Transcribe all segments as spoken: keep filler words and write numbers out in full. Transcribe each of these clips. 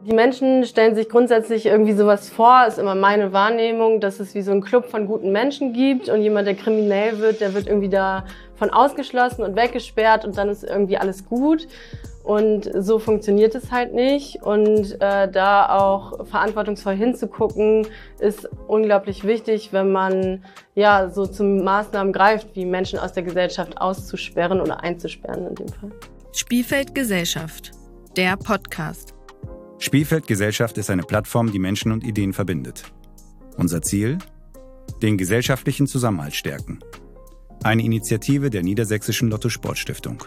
Die Menschen stellen sich grundsätzlich irgendwie sowas vor, ist immer meine Wahrnehmung, dass es wie so einen Club von guten Menschen gibt und jemand, der kriminell wird, der wird irgendwie davon ausgeschlossen und weggesperrt und dann ist irgendwie alles gut. Und so funktioniert es halt nicht. Und äh, da auch verantwortungsvoll hinzugucken, ist unglaublich wichtig, wenn man ja so zu Maßnahmen greift, wie Menschen aus der Gesellschaft auszusperren oder einzusperren in dem Fall. Spielfeld Gesellschaft, der Podcast. Spielfeld Gesellschaft ist eine Plattform, die Menschen und Ideen verbindet. Unser Ziel? Den gesellschaftlichen Zusammenhalt stärken. Eine Initiative der Niedersächsischen Lotto-Sport-Stiftung.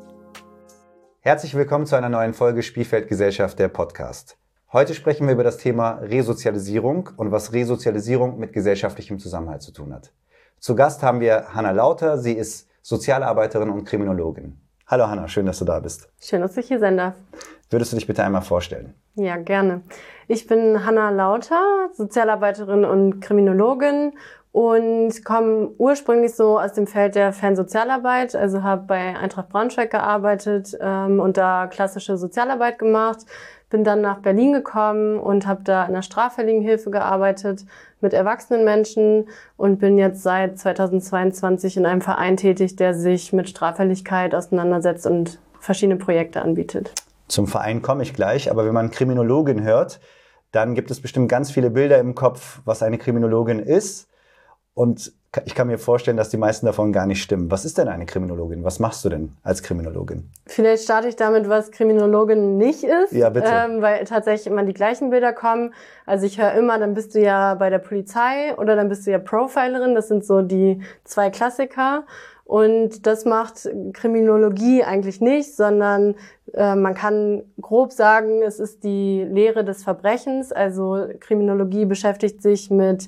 Herzlich willkommen zu einer neuen Folge Spielfeld Gesellschaft, der Podcast. Heute sprechen wir über das Thema Resozialisierung und was Resozialisierung mit gesellschaftlichem Zusammenhalt zu tun hat. Zu Gast haben wir Hanna Lauter. Sie ist Sozialarbeiterin und Kriminologin. Hallo Hanna, schön, dass du da bist. Schön, dass ich hier sein darf. Würdest du dich bitte einmal vorstellen? Ja, gerne. Ich bin Hanna Lauter, Sozialarbeiterin und Kriminologin und komme ursprünglich so aus dem Feld der Fernsozialarbeit, also habe bei Eintracht Braunschweig gearbeitet ähm, und da klassische Sozialarbeit gemacht. Bin dann nach Berlin gekommen und habe da in der Straffälligenhilfe gearbeitet mit erwachsenen Menschen und bin jetzt seit zweitausendzweiundzwanzig in einem Verein tätig, der sich mit Straffälligkeit auseinandersetzt und verschiedene Projekte anbietet. Zum Verein komme ich gleich, aber wenn man Kriminologin hört, dann gibt es bestimmt ganz viele Bilder im Kopf, was eine Kriminologin ist. Und ich kann mir vorstellen, dass die meisten davon gar nicht stimmen. Was ist denn eine Kriminologin? Was machst du denn als Kriminologin? Vielleicht starte ich damit, was Kriminologin nicht ist. Ja, bitte. Ähm, weil tatsächlich immer die gleichen Bilder kommen. Also ich höre immer, dann bist du ja bei der Polizei oder dann bist du ja Profilerin. Das sind so die zwei Klassiker. Und das macht Kriminologie eigentlich nicht, sondern äh, man kann grob sagen, es ist die Lehre des Verbrechens. Also Kriminologie beschäftigt sich mit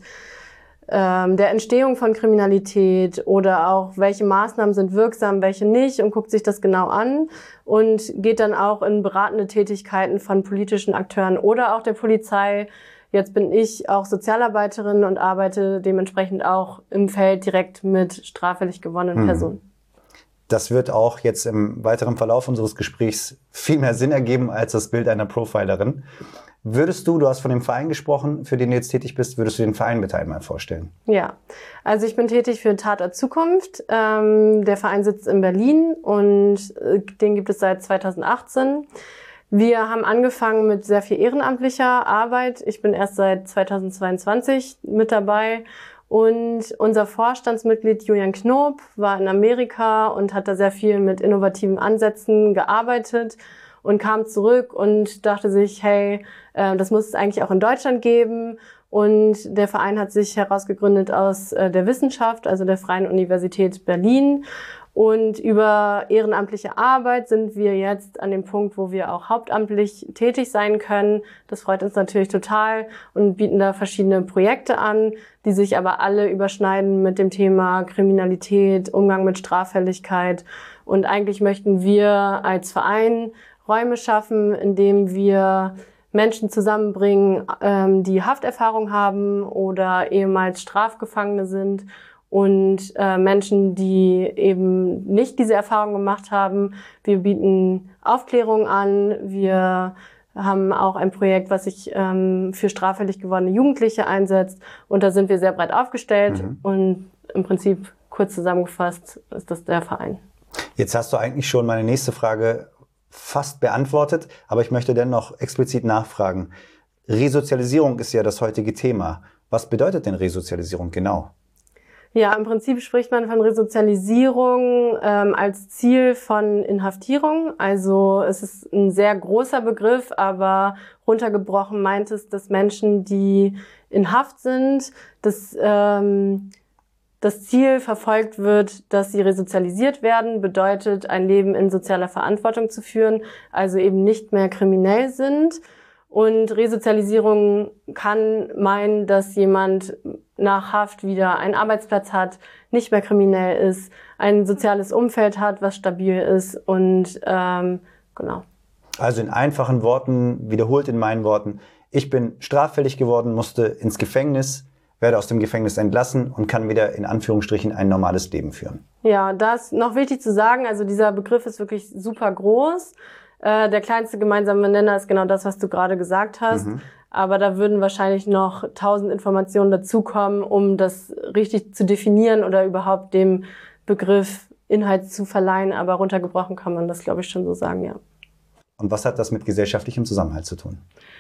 ähm, der Entstehung von Kriminalität oder auch, welche Maßnahmen sind wirksam, welche nicht und guckt sich das genau an und geht dann auch in beratende Tätigkeiten von politischen Akteuren oder auch der Polizei. Jetzt bin ich auch Sozialarbeiterin und arbeite dementsprechend auch im Feld direkt mit straffällig gewonnenen hm. Personen. Das wird auch jetzt im weiteren Verlauf unseres Gesprächs viel mehr Sinn ergeben als das Bild einer Profilerin. Würdest du, du hast von dem Verein gesprochen, für den du jetzt tätig bist, würdest du den Verein bitte einmal vorstellen? Ja, also ich bin tätig für Tatort Zukunft. Ähm, der Verein sitzt in Berlin und äh, den gibt es seit zweitausendachtzehn. Wir haben angefangen mit sehr viel ehrenamtlicher Arbeit. Ich bin erst seit zweitausendzweiundzwanzig mit dabei. Und unser Vorstandsmitglied Julian Knob war in Amerika und hat da sehr viel mit innovativen Ansätzen gearbeitet und kam zurück und dachte sich, hey, äh, das muss es eigentlich auch in Deutschland geben. Und der Verein hat sich herausgegründet aus äh, der Wissenschaft, also der Freien Universität Berlin. Und über ehrenamtliche Arbeit sind wir jetzt an dem Punkt, wo wir auch hauptamtlich tätig sein können. Das freut uns natürlich total und bieten da verschiedene Projekte an, die sich aber alle überschneiden mit dem Thema Kriminalität, Umgang mit Straffälligkeit. Und eigentlich möchten wir als Verein Räume schaffen, in denen wir Menschen zusammenbringen, ähm, die Hafterfahrung haben oder ehemals Strafgefangene sind. Und äh, Menschen, die eben nicht diese Erfahrung gemacht haben. Wir bieten Aufklärung an. Wir haben auch ein Projekt, was sich ähm, für straffällig gewordene Jugendliche einsetzt. Und da sind wir sehr breit aufgestellt. Mhm. Und im Prinzip, kurz zusammengefasst, ist das der Verein. Jetzt hast du eigentlich schon meine nächste Frage fast beantwortet. Aber ich möchte dennoch explizit nachfragen. Resozialisierung ist ja das heutige Thema. Was bedeutet denn Resozialisierung genau? Ja, im Prinzip spricht man von Resozialisierung ähm, als Ziel von Inhaftierung. Also es ist ein sehr großer Begriff, aber runtergebrochen meint es, dass Menschen, die in Haft sind, dass ähm, das Ziel verfolgt wird, dass sie resozialisiert werden, bedeutet, ein Leben in sozialer Verantwortung zu führen, also eben nicht mehr kriminell sind. Und Resozialisierung kann meinen, dass jemand nach Haft wieder einen Arbeitsplatz hat, nicht mehr kriminell ist, ein soziales Umfeld hat, was stabil ist und ähm, genau. Also in einfachen Worten, wiederholt in meinen Worten, ich bin straffällig geworden, musste ins Gefängnis, werde aus dem Gefängnis entlassen und kann wieder in Anführungsstrichen ein normales Leben führen. Ja, das ist noch wichtig zu sagen, also dieser Begriff ist wirklich super groß. Äh, der kleinste gemeinsame Nenner ist genau das, was du gerade gesagt hast. Mhm. Aber da würden wahrscheinlich noch tausend Informationen dazukommen, um das richtig zu definieren oder überhaupt dem Begriff Inhalt zu verleihen. Aber runtergebrochen kann man das, glaube ich, schon so sagen, ja. Und was hat das mit gesellschaftlichem Zusammenhalt zu tun?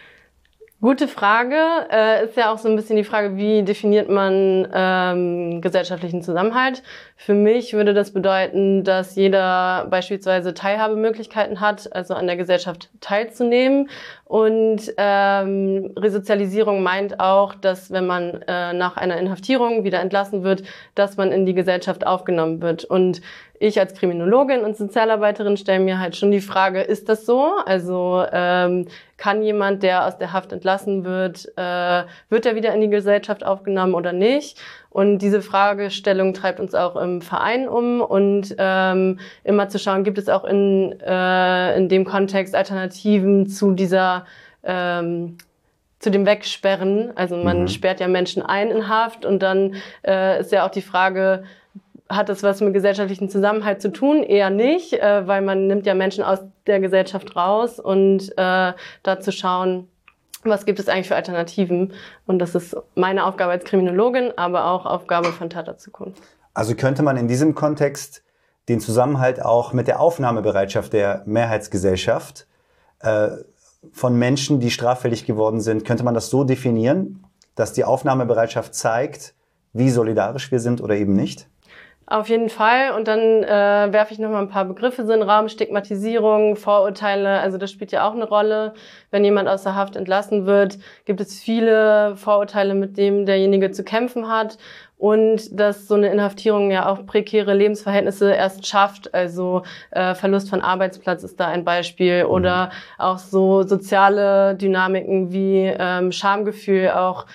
Gute Frage. Äh, ist ja auch so ein bisschen die Frage, wie definiert man ähm, gesellschaftlichen Zusammenhalt? Für mich würde das bedeuten, dass jeder beispielsweise Teilhabemöglichkeiten hat, also an der Gesellschaft teilzunehmen. Und ähm, Resozialisierung meint auch, dass wenn man äh, nach einer Inhaftierung wieder entlassen wird, dass man in die Gesellschaft aufgenommen wird. Und ich als Kriminologin und Sozialarbeiterin stelle mir halt schon die Frage, ist das so? Also ähm, kann jemand, der aus der Haft entlassen wird, äh, wird er wieder in die Gesellschaft aufgenommen oder nicht? Und diese Fragestellung treibt uns auch im Verein um und ähm, immer zu schauen, gibt es auch in, äh, in dem Kontext Alternativen zu dieser ähm, zu dem Wegsperren. Also man mhm. sperrt ja Menschen ein in Haft und dann äh, ist ja auch die Frage, hat das was mit gesellschaftlichem Zusammenhalt zu tun? Eher nicht, äh, weil man nimmt ja Menschen aus der Gesellschaft raus und äh, da zu schauen, was gibt es eigentlich für Alternativen? Und das ist meine Aufgabe als Kriminologin, aber auch Aufgabe von Tatort Zukunft. Also könnte man in diesem Kontext den Zusammenhalt auch mit der Aufnahmebereitschaft der Mehrheitsgesellschaft äh, von Menschen, die straffällig geworden sind, könnte man das so definieren, dass die Aufnahmebereitschaft zeigt, wie solidarisch wir sind oder eben nicht? Auf jeden Fall. Und dann äh, werfe ich noch mal ein paar Begriffe so in den Raum. Stigmatisierung, Vorurteile, also das spielt ja auch eine Rolle. Wenn jemand aus der Haft entlassen wird, gibt es viele Vorurteile, mit denen derjenige zu kämpfen hat. Und dass so eine Inhaftierung ja auch prekäre Lebensverhältnisse erst schafft. Also äh, Verlust von Arbeitsplatz ist da ein Beispiel. Oder auch so soziale Dynamiken wie ähm, Schamgefühl, auch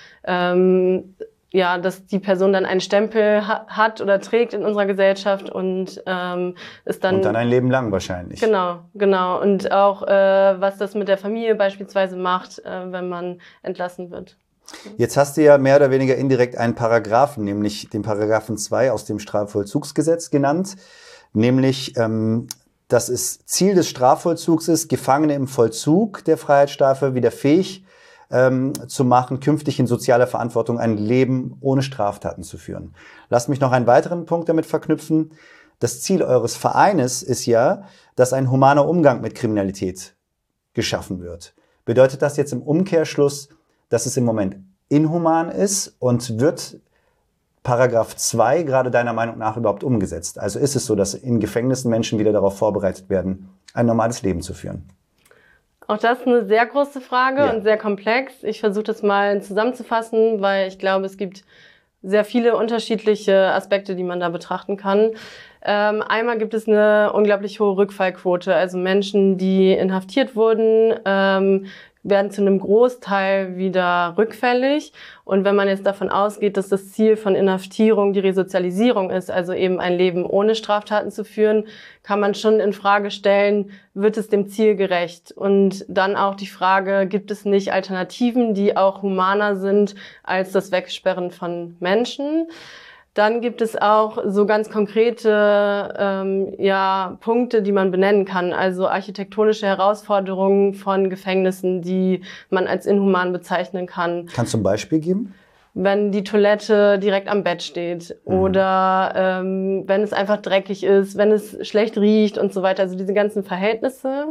ähm, ja, dass die Person dann einen Stempel ha- hat oder trägt in unserer Gesellschaft und ähm, ist dann... Und dann ein Leben lang wahrscheinlich. Genau, genau. Und auch, äh, was das mit der Familie beispielsweise macht, äh, wenn man entlassen wird. Jetzt hast du ja mehr oder weniger indirekt einen Paragraphen, nämlich den Paragraphen zwei aus dem Strafvollzugsgesetz genannt, nämlich, ähm, dass es Ziel des Strafvollzugs ist, Gefangene im Vollzug der Freiheitsstrafe wieder fähig ähm, zu machen, künftig in sozialer Verantwortung ein Leben ohne Straftaten zu führen. Lasst mich noch einen weiteren Punkt damit verknüpfen. Das Ziel eures Vereines ist ja, dass ein humaner Umgang mit Kriminalität geschaffen wird. Bedeutet das jetzt im Umkehrschluss, dass es im Moment inhuman ist und wird Paragraph zwei gerade deiner Meinung nach überhaupt umgesetzt? Also ist es so, dass in Gefängnissen Menschen wieder darauf vorbereitet werden, ein normales Leben zu führen? Auch das ist eine sehr große Frage Ja. und sehr komplex. Ich versuche das mal zusammenzufassen, weil ich glaube, es gibt sehr viele unterschiedliche Aspekte, die man da betrachten kann. Ähm, einmal gibt es eine unglaublich hohe Rückfallquote. Also Menschen, die inhaftiert wurden, ähm, werden zu einem Großteil wieder rückfällig. Und wenn man jetzt davon ausgeht, dass das Ziel von Inhaftierung die Resozialisierung ist, also eben ein Leben ohne Straftaten zu führen, kann man schon in Frage stellen, wird es dem Ziel gerecht? Und dann auch die Frage, gibt es nicht Alternativen, die auch humaner sind als das Wegsperren von Menschen? Dann gibt es auch so ganz konkrete ähm, ja, Punkte, die man benennen kann. Also architektonische Herausforderungen von Gefängnissen, die man als inhuman bezeichnen kann. Kannst du ein Beispiel geben? Wenn die Toilette direkt am Bett steht mhm. oder ähm, wenn es einfach dreckig ist, wenn es schlecht riecht und so weiter. Also diese ganzen Verhältnisse.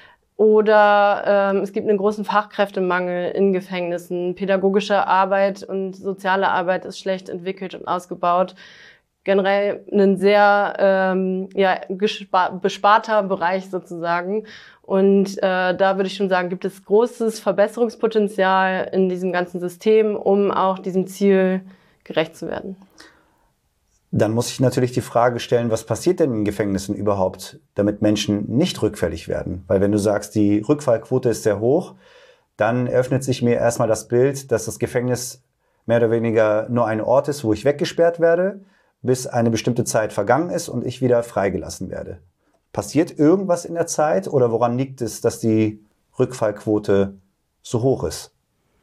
Oder ähm, es gibt einen großen Fachkräftemangel in Gefängnissen. Pädagogische Arbeit und soziale Arbeit ist schlecht entwickelt und ausgebaut. Generell ein sehr ähm, ja, gespa- besparter Bereich sozusagen. Und äh, da würde ich schon sagen, gibt es großes Verbesserungspotenzial in diesem ganzen System, um auch diesem Ziel gerecht zu werden. Dann muss ich natürlich die Frage stellen, was passiert denn in Gefängnissen überhaupt, damit Menschen nicht rückfällig werden? Weil wenn du sagst, die Rückfallquote ist sehr hoch, dann eröffnet sich mir erstmal das Bild, dass das Gefängnis mehr oder weniger nur ein Ort ist, wo ich weggesperrt werde, bis eine bestimmte Zeit vergangen ist und ich wieder freigelassen werde. Passiert irgendwas in der Zeit oder woran liegt es, dass die Rückfallquote so hoch ist?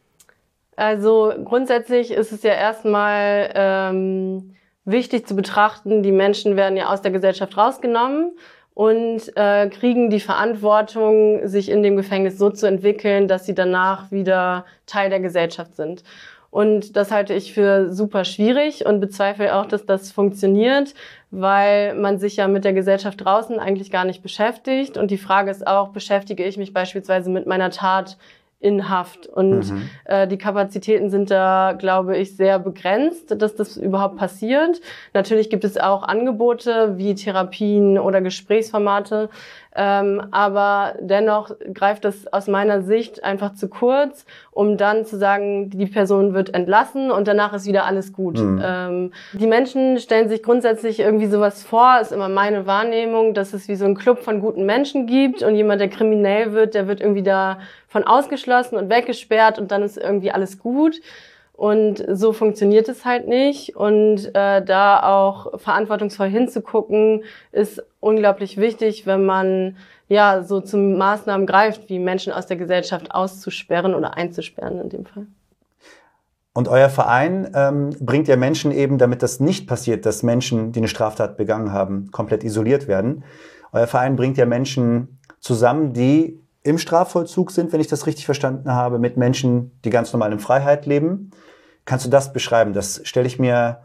Also grundsätzlich ist es ja erstmal ähm, wichtig zu betrachten, die Menschen werden ja aus der Gesellschaft rausgenommen und äh, kriegen die Verantwortung, sich in dem Gefängnis so zu entwickeln, dass sie danach wieder Teil der Gesellschaft sind. Und das halte ich für super schwierig und bezweifle auch, dass das funktioniert, weil man sich ja mit der Gesellschaft draußen eigentlich gar nicht beschäftigt. Und die Frage ist auch, beschäftige ich mich beispielsweise mit meiner Tat in Haft? Und mhm. äh, die Kapazitäten sind da, glaube ich, sehr begrenzt, dass das überhaupt passiert. Natürlich gibt es auch Angebote wie Therapien oder Gesprächsformate, ähm, aber dennoch greift das aus meiner Sicht einfach zu kurz, um dann zu sagen, die Person wird entlassen und danach ist wieder alles gut. Mhm. Ähm, die Menschen stellen sich grundsätzlich irgendwie sowas vor, ist immer meine Wahrnehmung, dass es wie so ein Club von guten Menschen gibt und jemand, der kriminell wird, der wird irgendwie davon ausgeschlossen und weggesperrt und dann ist irgendwie alles gut. Und so funktioniert es halt nicht. Und äh, da auch verantwortungsvoll hinzugucken, ist unglaublich wichtig, wenn man ja so zu Maßnahmen greift, wie Menschen aus der Gesellschaft auszusperren oder einzusperren in dem Fall. Und euer Verein ähm, bringt ja Menschen eben, damit das nicht passiert, dass Menschen, die eine Straftat begangen haben, komplett isoliert werden. Euer Verein bringt ja Menschen zusammen, die im Strafvollzug sind, wenn ich das richtig verstanden habe, mit Menschen, die ganz normal in Freiheit leben. Kannst du das beschreiben? Das stelle ich mir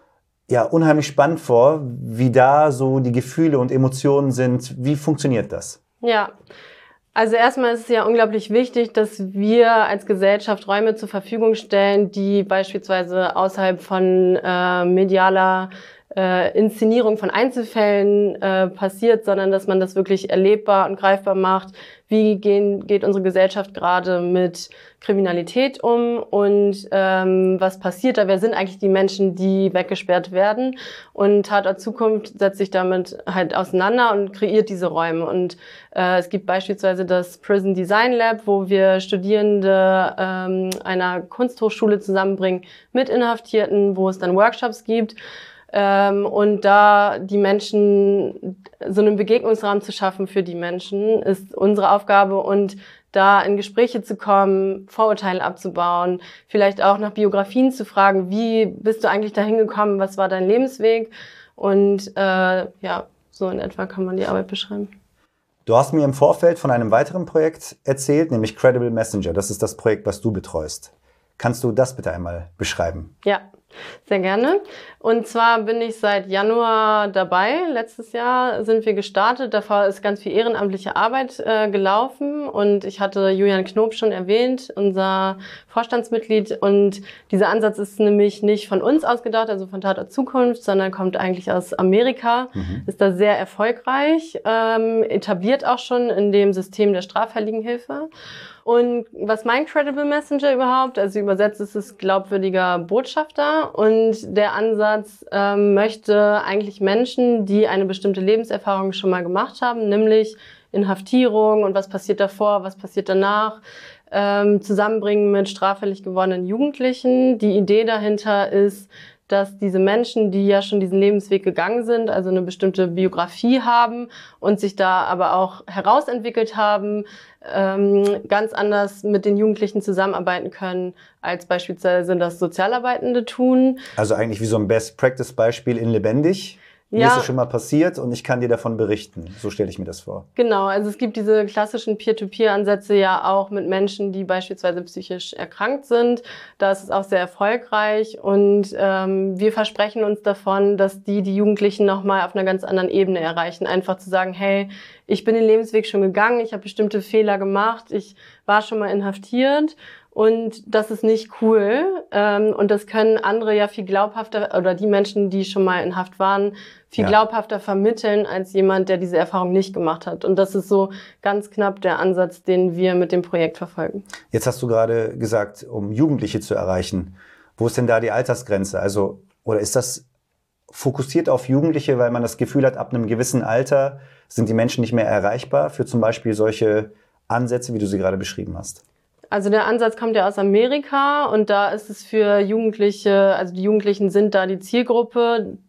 ja unheimlich spannend vor, wie da so die Gefühle und Emotionen sind. Wie funktioniert das? Ja, also erstmal ist es ja unglaublich wichtig, dass wir als Gesellschaft Räume zur Verfügung stellen, die beispielsweise außerhalb von äh, medialer äh, Inszenierung von Einzelfällen äh, passiert, sondern dass man das wirklich erlebbar und greifbar macht. Wie gehen, geht unsere Gesellschaft gerade mit Kriminalität um und ähm, was passiert da? Wer sind eigentlich die Menschen, die weggesperrt werden? Und Tatort Zukunft setzt sich damit halt auseinander und kreiert diese Räume. Und äh, es gibt beispielsweise das Prison Design Lab, wo wir Studierende ähm, einer Kunsthochschule zusammenbringen mit Inhaftierten, wo es dann Workshops gibt. Ähm, und da die Menschen, so einen Begegnungsrahmen zu schaffen für die Menschen, ist unsere Aufgabe und da in Gespräche zu kommen, Vorurteile abzubauen, vielleicht auch nach Biografien zu fragen, wie bist du eigentlich dahin gekommen, was war dein Lebensweg? Und äh, ja, so in etwa kann man die Arbeit beschreiben. Du hast mir im Vorfeld von einem weiteren Projekt erzählt, nämlich Credible Messenger. Das ist das Projekt, was du betreust. Kannst du das bitte einmal beschreiben? Ja, sehr gerne. Und zwar bin ich seit Januar dabei. Letztes Jahr sind wir gestartet. Davor ist ganz viel ehrenamtliche Arbeit äh, gelaufen. Und ich hatte Julian Knob schon erwähnt, unser Vorstandsmitglied. Und dieser Ansatz ist nämlich nicht von uns ausgedacht, also von Tatort Zukunft, sondern kommt eigentlich aus Amerika. Mhm. Ist da sehr erfolgreich, ähm, etabliert auch schon in dem System der Straffälligenhilfe. Und was meint Credible Messenger überhaupt? Also übersetzt ist es glaubwürdiger Botschafter. Und der Ansatz ähm, möchte eigentlich Menschen, die eine bestimmte Lebenserfahrung schon mal gemacht haben, nämlich Inhaftierung und was passiert davor, was passiert danach, ähm, zusammenbringen mit straffällig gewordenen Jugendlichen. Die Idee dahinter ist, dass diese Menschen, die ja schon diesen Lebensweg gegangen sind, also eine bestimmte Biografie haben und sich da aber auch herausentwickelt haben, ähm, ganz anders mit den Jugendlichen zusammenarbeiten können, als beispielsweise das Sozialarbeitende tun. Also eigentlich wie so ein Best-Practice-Beispiel in lebendig. Mir ja. ist es schon mal passiert und ich kann dir davon berichten. So stelle ich mir das vor. Genau, also es gibt diese klassischen Peer-to-Peer-Ansätze ja auch mit Menschen, die beispielsweise psychisch erkrankt sind. Da ist es auch sehr erfolgreich und ähm, wir versprechen uns davon, dass die die Jugendlichen nochmal auf einer ganz anderen Ebene erreichen. Einfach zu sagen, hey, ich bin den Lebensweg schon gegangen, ich habe bestimmte Fehler gemacht, ich war schon mal inhaftiert. Und das ist nicht cool. Und das können andere ja viel glaubhafter, oder die Menschen, die schon mal in Haft waren, viel ja. glaubhafter vermitteln als jemand, der diese Erfahrung nicht gemacht hat. Und das ist so ganz knapp der Ansatz, den wir mit dem Projekt verfolgen. Jetzt hast du gerade gesagt, um Jugendliche zu erreichen. Wo ist denn da die Altersgrenze? Also, oder ist das fokussiert auf Jugendliche, weil man das Gefühl hat, ab einem gewissen Alter sind die Menschen nicht mehr erreichbar für zum Beispiel solche Ansätze, wie du sie gerade beschrieben hast? Also der Ansatz kommt ja aus Amerika und da ist es für Jugendliche, also die Jugendlichen sind da die Zielgruppe.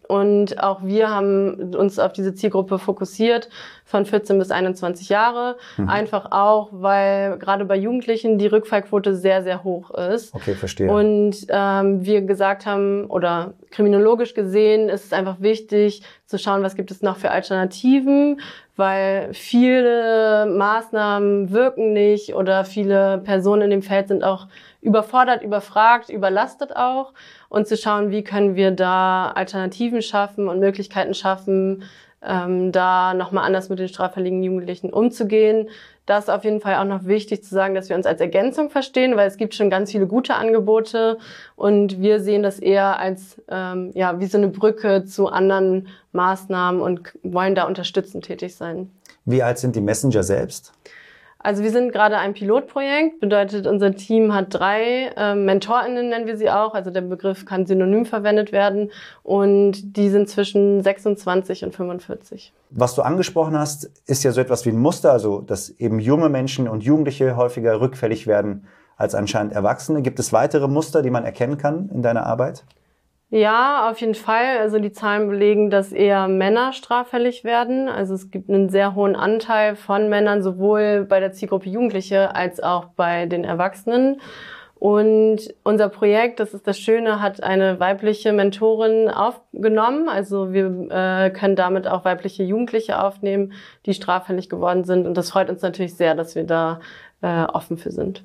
Und auch wir haben uns auf diese Zielgruppe fokussiert von vierzehn bis einundzwanzig Jahre. Mhm. Einfach auch, weil gerade bei Jugendlichen die Rückfallquote sehr, sehr hoch ist. Okay, verstehe. Und ähm, wir gesagt haben, oder kriminologisch gesehen, ist es einfach wichtig zu schauen, was gibt es noch für Alternativen, weil viele Maßnahmen wirken nicht oder viele Personen in dem Feld sind auch überfordert, überfragt, überlastet auch. Und zu schauen, wie können wir da Alternativen schaffen und Möglichkeiten schaffen, ähm, da nochmal anders mit den straffälligen Jugendlichen umzugehen. Das ist auf jeden Fall auch noch wichtig zu sagen, dass wir uns als Ergänzung verstehen, weil es gibt schon ganz viele gute Angebote und wir sehen das eher als ähm, ja wie so eine Brücke zu anderen Maßnahmen und wollen da unterstützend tätig sein. Wie alt sind die Messenger selbst? Also wir sind gerade ein Pilotprojekt, bedeutet unser Team hat drei äh, MentorInnen, nennen wir sie auch, also der Begriff kann synonym verwendet werden und die sind zwischen sechsundzwanzig und fünfundvierzig. Was du angesprochen hast, ist ja so etwas wie ein Muster, also dass eben junge Menschen und Jugendliche häufiger rückfällig werden als anscheinend Erwachsene. Gibt es weitere Muster, die man erkennen kann in deiner Arbeit? Ja, auf jeden Fall. Also die Zahlen belegen, dass eher Männer straffällig werden. Also es gibt einen sehr hohen Anteil von Männern, sowohl bei der Zielgruppe Jugendliche als auch bei den Erwachsenen. Und unser Projekt, das ist das Schöne, hat eine weibliche Mentorin aufgenommen. Also wir äh, können damit auch weibliche Jugendliche aufnehmen, die straffällig geworden sind. Und das freut uns natürlich sehr, dass wir da äh, offen für sind.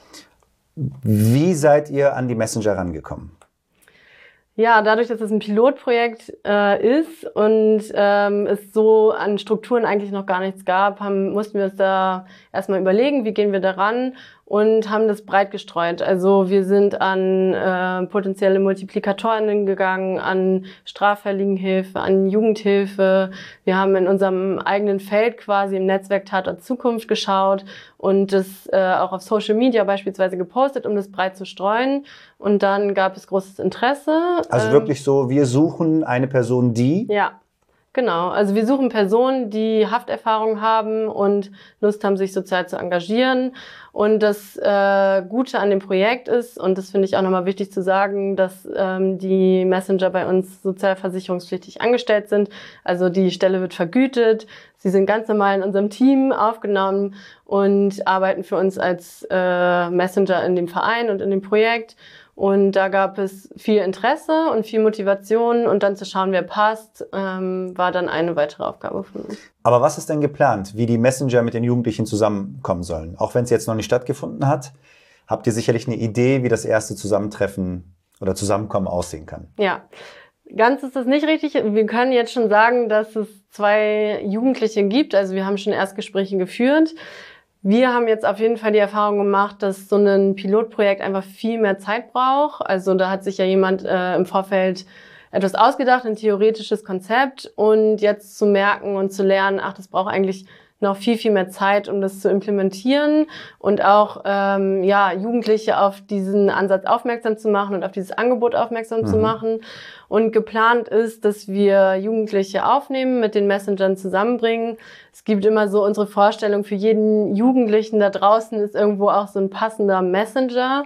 Wie seid ihr an die Messenger rangekommen? Ja, dadurch, dass es ein Pilotprojekt äh, ist und ähm, es so an Strukturen eigentlich noch gar nichts gab, haben, mussten wir uns da erstmal überlegen, wie gehen wir daran und haben das breit gestreut. Also wir sind an äh, potenzielle Multiplikatorinnen gegangen, an Straffälligenhilfe, an Jugendhilfe. Wir haben in unserem eigenen Feld quasi im Netzwerk Tatort Zukunft geschaut und das äh, auch auf Social Media beispielsweise gepostet, um das breit zu streuen. Und dann gab es großes Interesse. Also wirklich so, wir suchen eine Person, die... Ja, genau. Also wir suchen Personen, die Hafterfahrung haben und Lust haben, sich sozial zu engagieren. Und das äh, Gute an dem Projekt ist, und das finde ich auch nochmal wichtig zu sagen, dass ähm, die Messenger bei uns sozialversicherungspflichtig angestellt sind. Also die Stelle wird vergütet. Sie sind ganz normal in unserem Team aufgenommen und arbeiten für uns als äh, Messenger in dem Verein und in dem Projekt. Und da gab es viel Interesse und viel Motivation und dann zu schauen, wer passt, ähm, war dann eine weitere Aufgabe von uns. Aber was ist denn geplant, wie die Messenger mit den Jugendlichen zusammenkommen sollen? Auch wenn es jetzt noch nicht stattgefunden hat, habt ihr sicherlich eine Idee, wie das erste Zusammentreffen oder Zusammenkommen aussehen kann. Ja, ganz ist das nicht richtig. Wir können jetzt schon sagen, dass es zwei Jugendliche gibt. Also wir haben schon Erstgespräche geführt. Wir haben jetzt auf jeden Fall die Erfahrung gemacht, dass so ein Pilotprojekt einfach viel mehr Zeit braucht. Also da hat sich ja jemand äh, im Vorfeld etwas ausgedacht, ein theoretisches Konzept. Und jetzt zu merken und zu lernen, ach, das braucht eigentlich noch viel, viel mehr Zeit, um das zu implementieren und auch ähm, ja Jugendliche auf diesen Ansatz aufmerksam zu machen und auf dieses Angebot aufmerksam mhm. zu machen. Und geplant ist, dass wir Jugendliche aufnehmen, mit den Messengern zusammenbringen. Es gibt immer so unsere Vorstellung, für jeden Jugendlichen da draußen ist irgendwo auch so ein passender Messenger.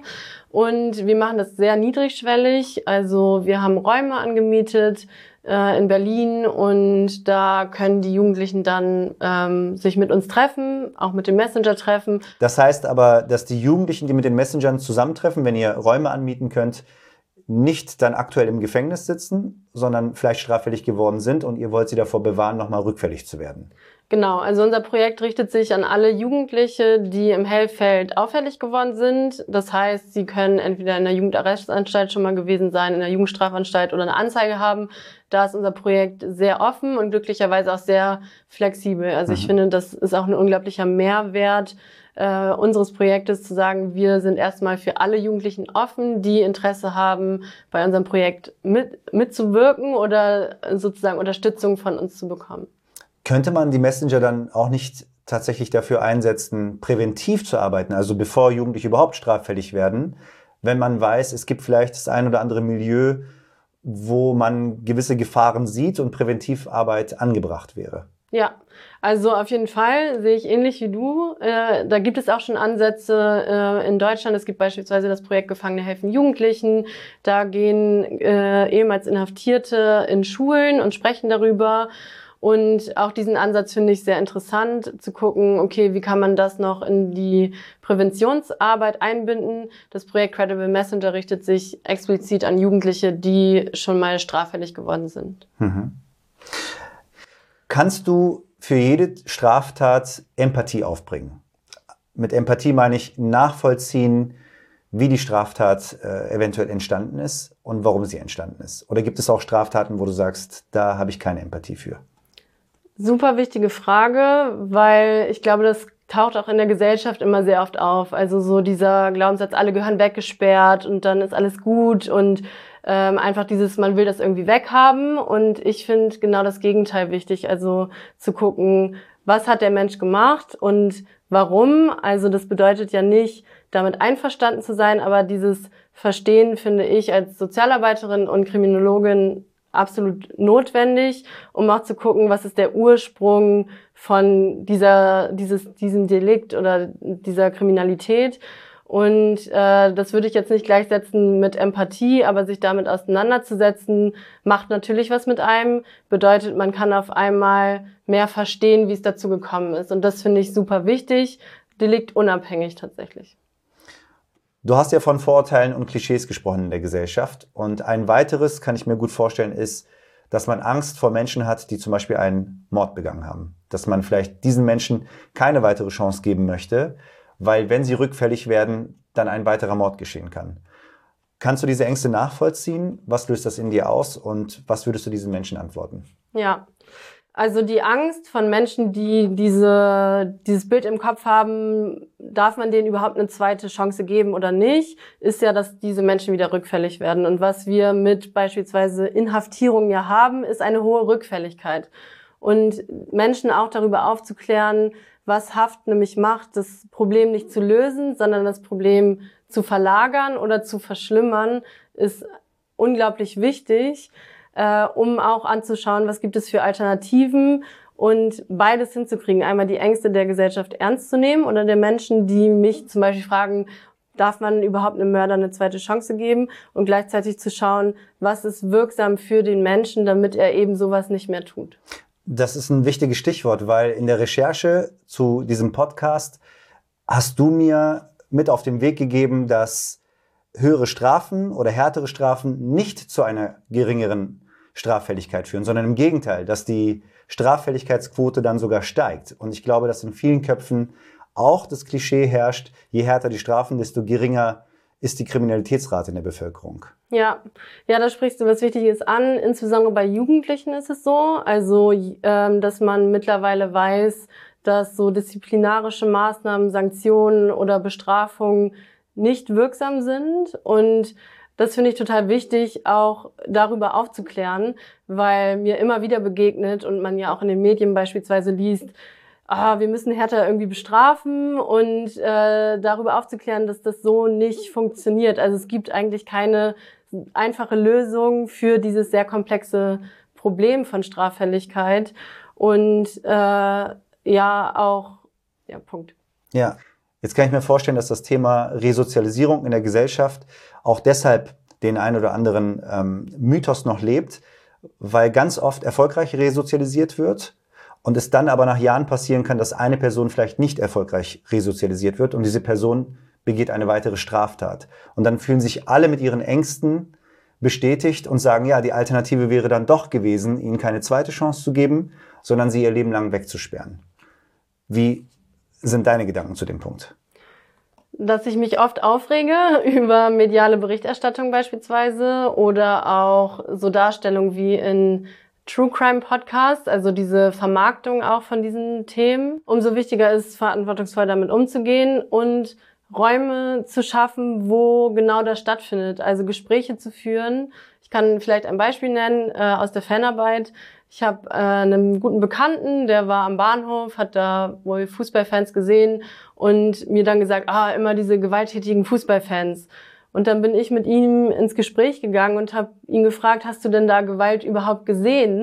Und wir machen das sehr niedrigschwellig. Also wir haben Räume angemietet äh, in Berlin und da können die Jugendlichen dann ähm, sich mit uns treffen, auch mit dem Messenger treffen. Das heißt aber, dass die Jugendlichen, die mit den Messengern zusammentreffen, wenn ihr Räume anmieten könnt, nicht dann aktuell im Gefängnis sitzen, sondern vielleicht straffällig geworden sind und ihr wollt sie davor bewahren, nochmal rückfällig zu werden. Genau, also unser Projekt richtet sich an alle Jugendliche, die im Hellfeld auffällig geworden sind. Das heißt, sie können entweder in der Jugendarrestanstalt schon mal gewesen sein, in der Jugendstrafanstalt oder eine Anzeige haben. Da ist unser Projekt sehr offen und glücklicherweise auch sehr flexibel. Also mhm. ich finde, das ist auch ein unglaublicher Mehrwert äh, unseres Projektes, zu sagen, wir sind erstmal für alle Jugendlichen offen, die Interesse haben, bei unserem Projekt mit, mitzuwirken oder sozusagen Unterstützung von uns zu bekommen. Könnte man die Messenger dann auch nicht tatsächlich dafür einsetzen, präventiv zu arbeiten, also bevor Jugendliche überhaupt straffällig werden, wenn man weiß, es gibt vielleicht das ein oder andere Milieu, wo man gewisse Gefahren sieht und Präventivarbeit angebracht wäre? Ja, also auf jeden Fall sehe ich ähnlich wie du. Äh, da gibt es auch schon Ansätze äh, in Deutschland. Es gibt beispielsweise das Projekt Gefangene helfen Jugendlichen. Da gehen äh, ehemals Inhaftierte in Schulen und sprechen darüber. Und auch diesen Ansatz finde ich sehr interessant, zu gucken, okay, wie kann man das noch in die Präventionsarbeit einbinden. Das Projekt Credible Messenger richtet sich explizit an Jugendliche, die schon mal straffällig geworden sind. Mhm. Kannst du für jede Straftat Empathie aufbringen? Mit Empathie meine ich nachvollziehen, wie die Straftat äh, eventuell entstanden ist und warum sie entstanden ist. Oder gibt es auch Straftaten, wo du sagst, da habe ich keine Empathie für? Super wichtige Frage, weil ich glaube, das taucht auch in der Gesellschaft immer sehr oft auf. Also so dieser Glaubenssatz, alle gehören weggesperrt und dann ist alles gut und ähm, einfach dieses, man will das irgendwie weghaben. Und ich finde genau das Gegenteil wichtig, also zu gucken, was hat der Mensch gemacht und warum. Also das bedeutet ja nicht, damit einverstanden zu sein, aber dieses Verstehen finde ich als Sozialarbeiterin und Kriminologin absolut notwendig, um auch zu gucken, was ist der Ursprung von dieser, dieses, diesem Delikt oder dieser Kriminalität. Und äh, das würde ich jetzt nicht gleichsetzen mit Empathie, aber sich damit auseinanderzusetzen, macht natürlich was mit einem, bedeutet, man kann auf einmal mehr verstehen, wie es dazu gekommen ist. Und das finde ich super wichtig, deliktunabhängig tatsächlich. Du hast ja von Vorurteilen und Klischees gesprochen in der Gesellschaft. Und ein weiteres, kann ich mir gut vorstellen, ist, dass man Angst vor Menschen hat, die zum Beispiel einen Mord begangen haben. Dass man vielleicht diesen Menschen keine weitere Chance geben möchte, weil wenn sie rückfällig werden, dann ein weiterer Mord geschehen kann. Kannst du diese Ängste nachvollziehen? Was löst das in dir aus und was würdest du diesen Menschen antworten? Ja, also die Angst von Menschen, die diese, dieses Bild im Kopf haben, darf man denen überhaupt eine zweite Chance geben oder nicht, ist ja, dass diese Menschen wieder rückfällig werden. Und was wir mit beispielsweise Inhaftierung ja haben, ist eine hohe Rückfälligkeit. Und Menschen auch darüber aufzuklären, was Haft nämlich macht, das Problem nicht zu lösen, sondern das Problem zu verlagern oder zu verschlimmern, ist unglaublich wichtig. Äh, um auch anzuschauen, was gibt es für Alternativen und beides hinzukriegen. Einmal die Ängste der Gesellschaft ernst zu nehmen oder der Menschen, die mich zum Beispiel fragen, darf man überhaupt einem Mörder eine zweite Chance geben und gleichzeitig zu schauen, was ist wirksam für den Menschen, damit er eben sowas nicht mehr tut. Das ist ein wichtiges Stichwort, weil in der Recherche zu diesem Podcast hast du mir mit auf den Weg gegeben, dass höhere Strafen oder härtere Strafen nicht zu einer geringeren Straffälligkeit führen, sondern im Gegenteil, dass die Straffälligkeitsquote dann sogar steigt. Und ich glaube, dass in vielen Köpfen auch das Klischee herrscht, je härter die Strafen, desto geringer ist die Kriminalitätsrate in der Bevölkerung. Ja, ja, da sprichst du was Wichtiges an. Insbesondere bei Jugendlichen ist es so, also ähm, dass man mittlerweile weiß, dass so disziplinarische Maßnahmen, Sanktionen oder Bestrafungen nicht wirksam sind. Und das finde ich total wichtig, auch darüber aufzuklären, weil mir immer wieder begegnet und man ja auch in den Medien beispielsweise liest, ah, wir müssen härter irgendwie bestrafen und äh, darüber aufzuklären, dass das so nicht funktioniert. Also es gibt eigentlich keine einfache Lösung für dieses sehr komplexe Problem von Straffälligkeit und äh, ja auch, ja, Punkt. Ja. Jetzt kann ich mir vorstellen, dass das Thema Resozialisierung in der Gesellschaft auch deshalb den ein oder anderen ähm, Mythos noch lebt, weil ganz oft erfolgreich resozialisiert wird und es dann aber nach Jahren passieren kann, dass eine Person vielleicht nicht erfolgreich resozialisiert wird und diese Person begeht eine weitere Straftat. Und dann fühlen sich alle mit ihren Ängsten bestätigt und sagen, ja, die Alternative wäre dann doch gewesen, ihnen keine zweite Chance zu geben, sondern sie ihr Leben lang wegzusperren. Wie sind deine Gedanken zu dem Punkt? Dass ich mich oft aufrege über mediale Berichterstattung beispielsweise oder auch so Darstellungen wie in True Crime Podcasts, also diese Vermarktung auch von diesen Themen. Umso wichtiger ist, verantwortungsvoll damit umzugehen und Räume zu schaffen, wo genau das stattfindet. Also Gespräche zu führen. Ich kann vielleicht ein Beispiel nennen äh, aus der Fanarbeit. Ich habe äh, einen guten Bekannten, der war am Bahnhof, hat da wohl Fußballfans gesehen und mir dann gesagt, ah, immer diese gewalttätigen Fußballfans. Und dann bin ich mit ihm ins Gespräch gegangen und habe ihn gefragt, hast du denn da Gewalt überhaupt gesehen?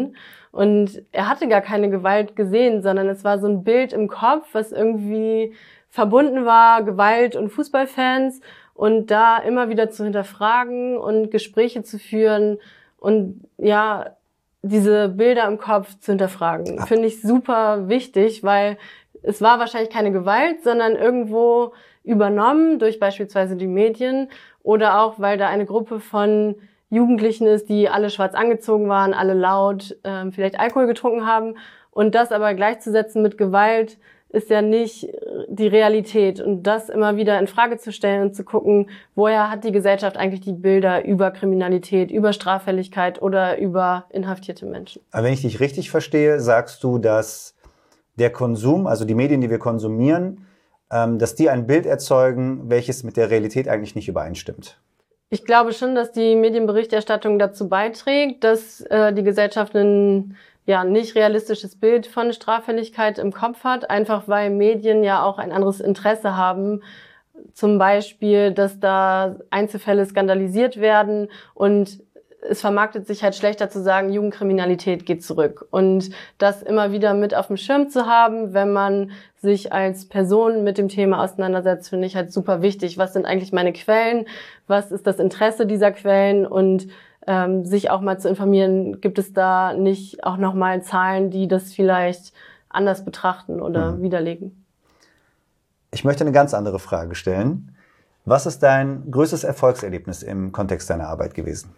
Und er hatte gar keine Gewalt gesehen, sondern es war so ein Bild im Kopf, was irgendwie verbunden war, Gewalt und Fußballfans. Und da immer wieder zu hinterfragen und Gespräche zu führen und ja, diese Bilder im Kopf zu hinterfragen, finde ich super wichtig, weil es war wahrscheinlich keine Gewalt, sondern irgendwo übernommen durch beispielsweise die Medien oder auch, weil da eine Gruppe von Jugendlichen ist, die alle schwarz angezogen waren, alle laut, ähm, vielleicht Alkohol getrunken haben. Und das aber gleichzusetzen mit Gewalt ist ja nicht die Realität. Und das immer wieder in Frage zu stellen und zu gucken, woher hat die Gesellschaft eigentlich die Bilder über Kriminalität, über Straffälligkeit oder über inhaftierte Menschen. Aber wenn ich dich richtig verstehe, sagst du, dass der Konsum, also die Medien, die wir konsumieren, ähm, dass die ein Bild erzeugen, welches mit der Realität eigentlich nicht übereinstimmt. Ich glaube schon, dass die Medienberichterstattung dazu beiträgt, dass äh, die Gesellschaft ein ja, nicht realistisches Bild von Straffälligkeit im Kopf hat, einfach weil Medien ja auch ein anderes Interesse haben. Zum Beispiel, dass da Einzelfälle skandalisiert werden und es vermarktet sich halt schlechter zu sagen, Jugendkriminalität geht zurück. Und das immer wieder mit auf dem Schirm zu haben, wenn man sich als Person mit dem Thema auseinandersetzt, finde ich halt super wichtig. Was sind eigentlich meine Quellen? Was ist das Interesse dieser Quellen? Und ähm, sich auch mal zu informieren, gibt es da nicht auch nochmal Zahlen, die das vielleicht anders betrachten oder mhm. widerlegen? Ich möchte eine ganz andere Frage stellen. Was ist dein größtes Erfolgserlebnis im Kontext deiner Arbeit gewesen?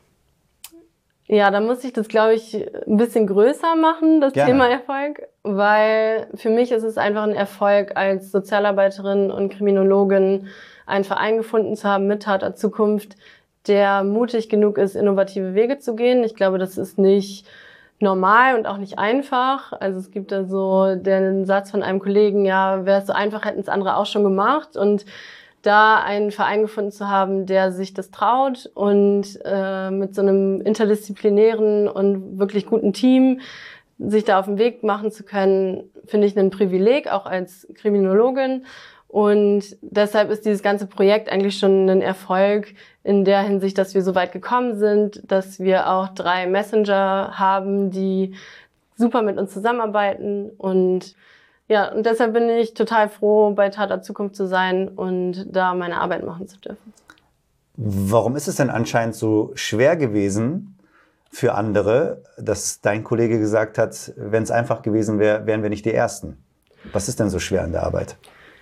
Ja, da muss ich das, glaube ich, ein bisschen größer machen, das Gerne. Thema Erfolg, weil für mich ist es einfach ein Erfolg, als Sozialarbeiterin und Kriminologin einen Verein gefunden zu haben mit Tatort Zukunft, der mutig genug ist, innovative Wege zu gehen. Ich glaube, das ist nicht normal und auch nicht einfach. Also es gibt da so den Satz von einem Kollegen, ja, wäre es so einfach, hätten es andere auch schon gemacht. Und da einen Verein gefunden zu haben, der sich das traut und äh, mit so einem interdisziplinären und wirklich guten Team sich da auf den Weg machen zu können, finde ich ein Privileg, auch als Kriminologin. Und deshalb ist dieses ganze Projekt eigentlich schon ein Erfolg in der Hinsicht, dass wir so weit gekommen sind, dass wir auch drei Messenger haben, die super mit uns zusammenarbeiten. Und ja, und deshalb bin ich total froh, bei Tatort Zukunft zu sein und da meine Arbeit machen zu dürfen. Warum ist es denn anscheinend so schwer gewesen für andere, dass dein Kollege gesagt hat, wenn es einfach gewesen wäre, wären wir nicht die Ersten? Was ist denn so schwer an der Arbeit?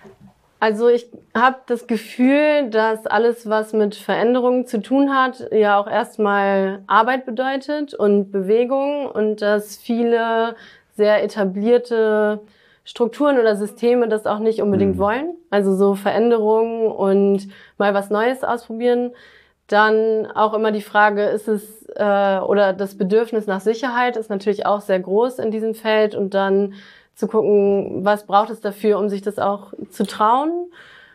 Also ich habe das Gefühl, dass alles, was mit Veränderungen zu tun hat, ja auch erstmal Arbeit bedeutet und Bewegung und dass viele sehr etablierte Strukturen oder Systeme das auch nicht unbedingt mhm. wollen. Also so Veränderungen und mal was Neues ausprobieren. Dann auch immer die Frage, ist es, äh, oder das Bedürfnis nach Sicherheit ist natürlich auch sehr groß in diesem Feld und dann zu gucken, was braucht es dafür, um sich das auch zu trauen.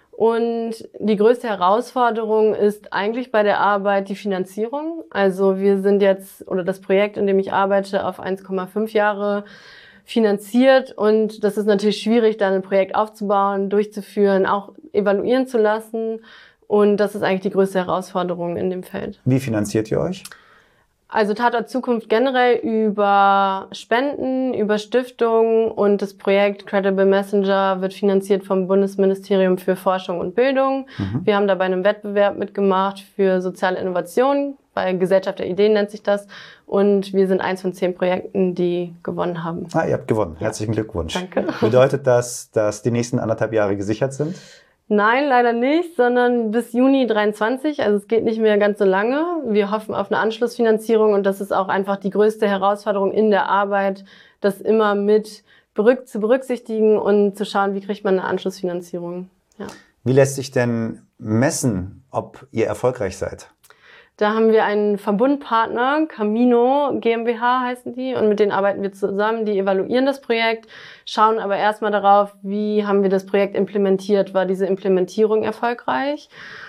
Und die größte Herausforderung ist eigentlich bei der Arbeit die Finanzierung. Also wir sind jetzt, oder das Projekt, in dem ich arbeite, auf eins Komma fünf Jahre finanziert und das ist natürlich schwierig, dann ein Projekt aufzubauen, durchzuführen, auch evaluieren zu lassen und das ist eigentlich die größte Herausforderung in dem Feld. Wie finanziert ihr euch? Also Tatort Zukunft generell über Spenden, über Stiftungen und das Projekt Credible Messenger wird finanziert vom Bundesministerium für Forschung und Bildung. Mhm. Wir haben da bei einem Wettbewerb mitgemacht für soziale Innovation. Bei Gesellschaft der Ideen nennt sich das. Und wir sind eins von zehn Projekten, die gewonnen haben. Ah, ihr habt gewonnen. Herzlichen Glückwunsch. Danke. Bedeutet das, dass die nächsten anderthalb Jahre gesichert sind? Nein, leider nicht, sondern bis Juni dreiundzwanzig. Also es geht nicht mehr ganz so lange. Wir hoffen auf eine Anschlussfinanzierung und das ist auch einfach die größte Herausforderung in der Arbeit, das immer mit berück- zu berücksichtigen und zu schauen, wie kriegt man eine Anschlussfinanzierung. Ja. Wie lässt sich denn messen, ob ihr erfolgreich seid? Da haben wir einen Verbundpartner, Camino GmbH heißen die, und mit denen arbeiten wir zusammen. Die evaluieren das Projekt, schauen aber erstmal darauf, wie haben wir das Projekt implementiert, war diese Implementierung erfolgreich.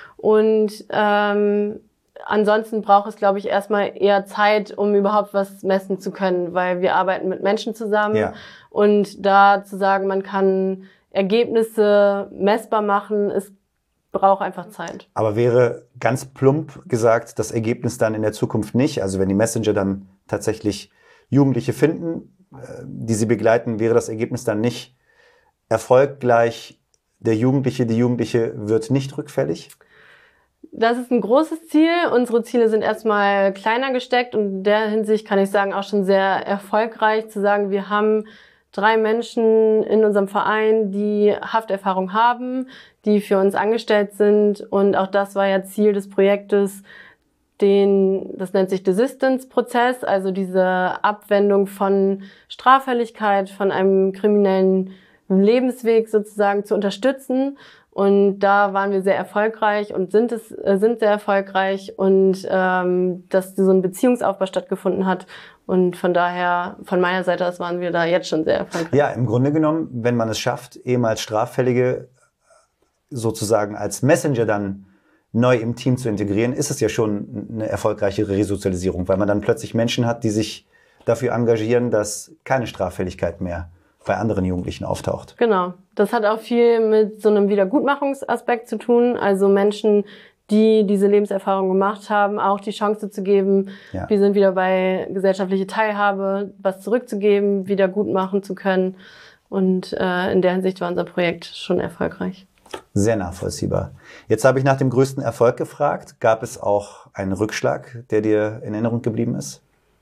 Und ähm, ansonsten braucht es, glaube ich, erstmal eher Zeit, um überhaupt was messen zu können, weil wir arbeiten mit Menschen zusammen. Ja. Und da zu sagen, man kann Ergebnisse messbar machen, ist braucht einfach Zeit. Aber wäre ganz plump gesagt das Ergebnis dann in der Zukunft nicht, also wenn die Messenger dann tatsächlich Jugendliche finden, äh, die sie begleiten, wäre das Ergebnis dann nicht Erfolg gleich der Jugendliche, die Jugendliche wird nicht rückfällig? Das ist ein großes Ziel. Unsere Ziele sind erstmal kleiner gesteckt und in der Hinsicht kann ich sagen, auch schon sehr erfolgreich zu sagen, wir haben drei Menschen in unserem Verein, die Hafterfahrung haben, die für uns angestellt sind. Und auch das war ja Ziel des Projektes, den, das nennt sich Desistance-Prozess, also diese Abwendung von Straffälligkeit, von einem kriminellen Lebensweg sozusagen zu unterstützen. Und da waren wir sehr erfolgreich und sind es äh, sind sehr erfolgreich und ähm, dass so ein Beziehungsaufbau stattgefunden hat. Und von daher, von meiner Seite aus, waren wir da jetzt schon sehr erfolgreich. Ja, im Grunde genommen, wenn man es schafft, ehemals Straffällige sozusagen als Messenger dann neu im Team zu integrieren, ist es ja schon eine erfolgreiche Resozialisierung, weil man dann plötzlich Menschen hat, die sich dafür engagieren, dass keine Straffälligkeit mehr bei anderen Jugendlichen auftaucht. Genau. Das hat auch viel mit so einem Wiedergutmachungsaspekt zu tun. Also Menschen, die diese Lebenserfahrung gemacht haben, auch die Chance zu geben, ja. Wir sind wieder bei gesellschaftlicher Teilhabe, was zurückzugeben, wieder gut machen zu können. Und äh, in der Hinsicht war unser Projekt schon erfolgreich. Sehr nachvollziehbar. Jetzt habe ich nach dem größten Erfolg gefragt. Gab es auch einen Rückschlag, der dir in Erinnerung geblieben ist?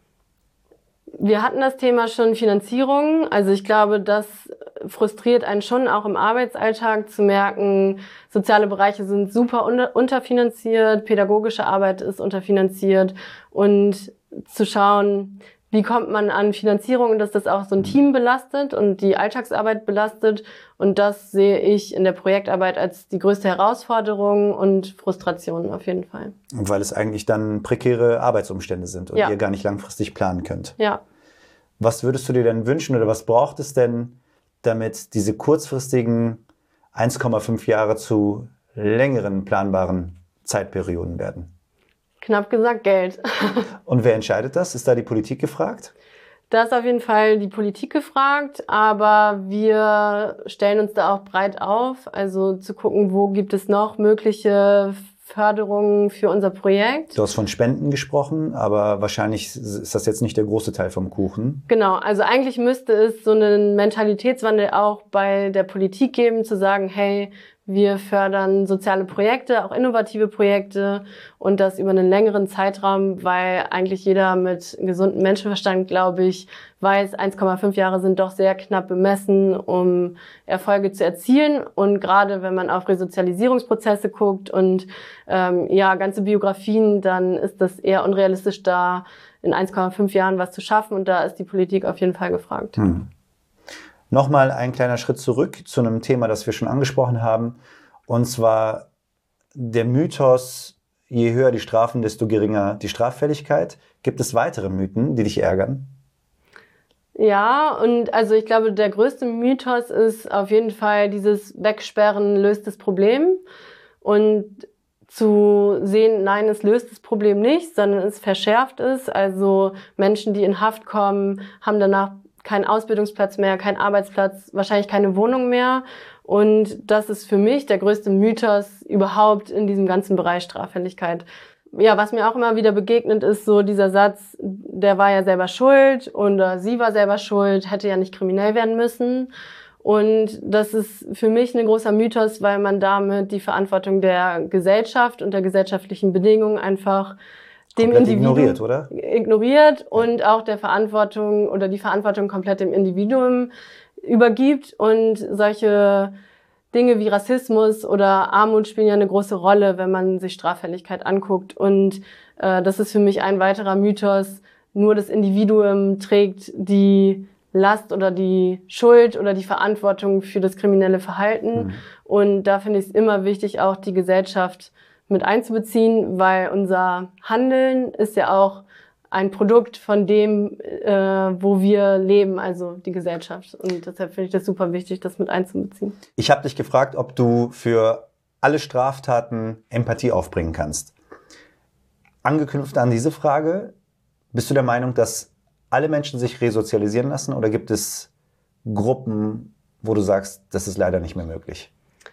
Wir hatten das Thema schon Finanzierung. Also ich glaube, das frustriert einen schon auch im Arbeitsalltag zu merken, soziale Bereiche sind super unterfinanziert, pädagogische Arbeit ist unterfinanziert und zu schauen, wie kommt man an Finanzierung und dass das auch so ein Team belastet und die Alltagsarbeit belastet. Und das sehe ich in der Projektarbeit als die größte Herausforderung und Frustration auf jeden Fall. Weil es eigentlich dann prekäre Arbeitsumstände sind und ja. ihr gar nicht langfristig planen könnt. Ja. Was würdest du dir denn wünschen oder was braucht es denn, damit diese kurzfristigen eins Komma fünf Jahre zu längeren planbaren Zeitperioden werden? Knapp gesagt Geld. Und wer entscheidet das? Ist da die Politik gefragt? Da ist auf jeden Fall die Politik gefragt, aber wir stellen uns da auch breit auf, also zu gucken, wo gibt es noch mögliche Förderungen für unser Projekt. Du hast von Spenden gesprochen, aber wahrscheinlich ist das jetzt nicht der große Teil vom Kuchen. Genau, also eigentlich müsste es so einen Mentalitätswandel auch bei der Politik geben, zu sagen, hey, wir fördern soziale Projekte, auch innovative Projekte und das über einen längeren Zeitraum, weil eigentlich jeder mit gesundem Menschenverstand, glaube ich, weiß, eins Komma fünf Jahre sind doch sehr knapp bemessen, um Erfolge zu erzielen. Und gerade wenn man auf Resozialisierungsprozesse guckt und ähm, ja ganze Biografien, dann ist das eher unrealistisch, da in eins Komma fünf Jahren was zu schaffen. Und da ist die Politik auf jeden Fall gefragt. Hm. Nochmal ein kleiner Schritt zurück zu einem Thema, das wir schon angesprochen haben, und zwar der Mythos, je höher die Strafen, desto geringer die Straffälligkeit. Gibt es weitere Mythen, die dich ärgern? Ja, und also ich glaube, der größte Mythos ist auf jeden Fall dieses Wegsperren löst das Problem und zu sehen, nein, es löst das Problem nicht, sondern es verschärft es. Also Menschen, die in Haft kommen, haben danach keinen Ausbildungsplatz mehr, keinen Arbeitsplatz, wahrscheinlich keine Wohnung mehr. Und das ist für mich der größte Mythos überhaupt in diesem ganzen Bereich Straffälligkeit. Ja, was mir auch immer wieder begegnet ist, so dieser Satz, der war ja selber schuld oder sie war selber schuld, hätte ja nicht kriminell werden müssen. Und das ist für mich ein großer Mythos, weil man damit die Verantwortung der Gesellschaft und der gesellschaftlichen Bedingungen einfach dem Individuum ignoriert, oder? Ignoriert und auch der Verantwortung oder die Verantwortung komplett dem Individuum übergibt. Und solche Dinge wie Rassismus oder Armut spielen ja eine große Rolle, wenn man sich Straffälligkeit anguckt. Und äh, das ist für mich ein weiterer Mythos. Nur das Individuum trägt die Last oder die Schuld oder die Verantwortung für das kriminelle Verhalten. Mhm. Und da finde ich es immer wichtig, auch die Gesellschaft mit einzubeziehen, weil unser Handeln ist ja auch ein Produkt von dem, äh, wo wir leben, also die Gesellschaft. Und deshalb finde ich das super wichtig, das mit einzubeziehen. Ich habe dich gefragt, ob du für alle Straftaten Empathie aufbringen kannst. Angeknüpft an diese Frage, bist du der Meinung, dass alle Menschen sich resozialisieren lassen oder gibt es Gruppen, wo du sagst, das ist leider nicht mehr möglich?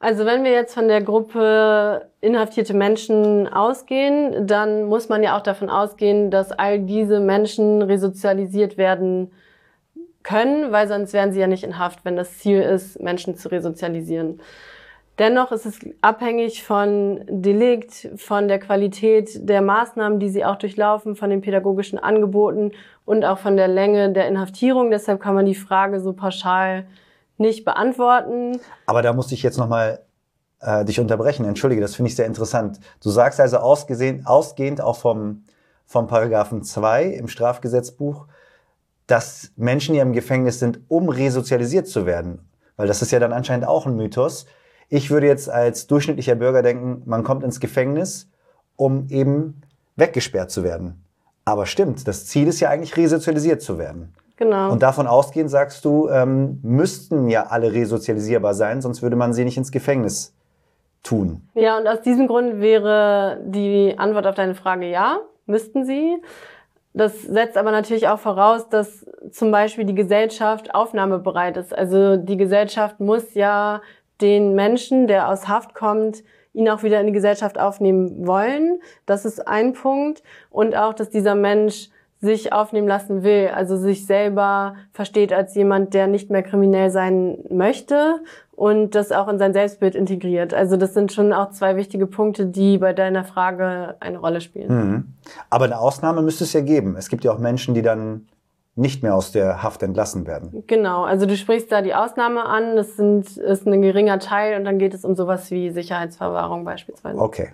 Also wenn wir jetzt von der Gruppe inhaftierte Menschen ausgehen, dann muss man ja auch davon ausgehen, dass all diese Menschen resozialisiert werden können, weil sonst wären sie ja nicht in Haft, wenn das Ziel ist, Menschen zu resozialisieren. Dennoch ist es abhängig von Delikt, von der Qualität der Maßnahmen, die sie auch durchlaufen, von den pädagogischen Angeboten und auch von der Länge der Inhaftierung. Deshalb kann man die Frage so pauschal nicht beantworten. Aber da musste ich jetzt nochmal äh, dich unterbrechen. Entschuldige, das finde ich sehr interessant. Du sagst also ausgesehen, ausgehend auch vom, vom Paragraphen zwei im Strafgesetzbuch, dass Menschen, die im Gefängnis sind, um resozialisiert zu werden. Weil das ist ja dann anscheinend auch ein Mythos. Ich würde jetzt als durchschnittlicher Bürger denken, man kommt ins Gefängnis, um eben weggesperrt zu werden. Aber stimmt, das Ziel ist ja eigentlich, resozialisiert zu werden. Genau. Und davon ausgehend sagst du, ähm, müssten ja alle resozialisierbar sein, sonst würde man sie nicht ins Gefängnis tun. Ja, und aus diesem Grund wäre die Antwort auf deine Frage ja, müssten sie. Das setzt aber natürlich auch voraus, dass zum Beispiel die Gesellschaft aufnahmebereit ist. Also die Gesellschaft muss ja den Menschen, der aus Haft kommt, ihn auch wieder in die Gesellschaft aufnehmen wollen. Das ist ein Punkt. Und auch, dass dieser Mensch sich aufnehmen lassen will, also sich selber versteht als jemand, der nicht mehr kriminell sein möchte und das auch in sein Selbstbild integriert. Also das sind schon auch zwei wichtige Punkte, die bei deiner Frage eine Rolle spielen. Mhm. Aber eine Ausnahme müsste es ja geben. Es gibt ja auch Menschen, die dann nicht mehr aus der Haft entlassen werden. Genau, also du sprichst da die Ausnahme an, das sind, ist ein geringer Teil und dann geht es um sowas wie Sicherheitsverwahrung beispielsweise. Okay.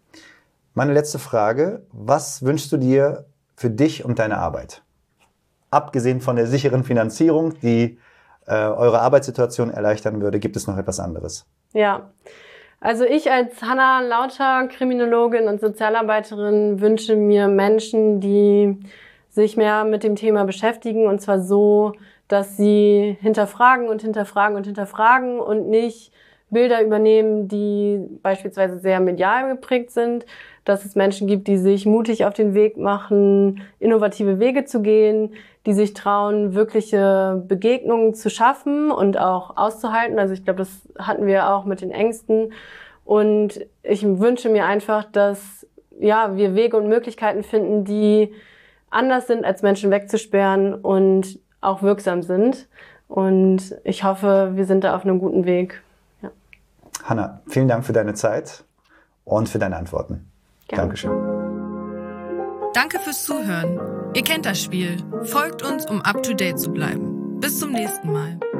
Meine letzte Frage, was wünschst du dir für dich und deine Arbeit? Abgesehen von der sicheren Finanzierung, die äh, eure Arbeitssituation erleichtern würde, gibt es noch etwas anderes? Ja, also ich als Hannah Lauter, Kriminologin und Sozialarbeiterin, wünsche mir Menschen, die sich mehr mit dem Thema beschäftigen und zwar so, dass sie hinterfragen und hinterfragen und hinterfragen und nicht Bilder übernehmen, die beispielsweise sehr medial geprägt sind, dass es Menschen gibt, die sich mutig auf den Weg machen, innovative Wege zu gehen, die sich trauen, wirkliche Begegnungen zu schaffen und auch auszuhalten. Also ich glaube, das hatten wir auch mit den Ängsten. Und ich wünsche mir einfach, dass ja wir Wege und Möglichkeiten finden, die anders sind, als Menschen wegzusperren und auch wirksam sind. Und ich hoffe, wir sind da auf einem guten Weg. Ja. Hannah, vielen Dank für deine Zeit und für deine Antworten. Gerne. Dankeschön. Danke fürs Zuhören. Ihr kennt das Spiel. Folgt uns, um up to date zu bleiben. Bis zum nächsten Mal.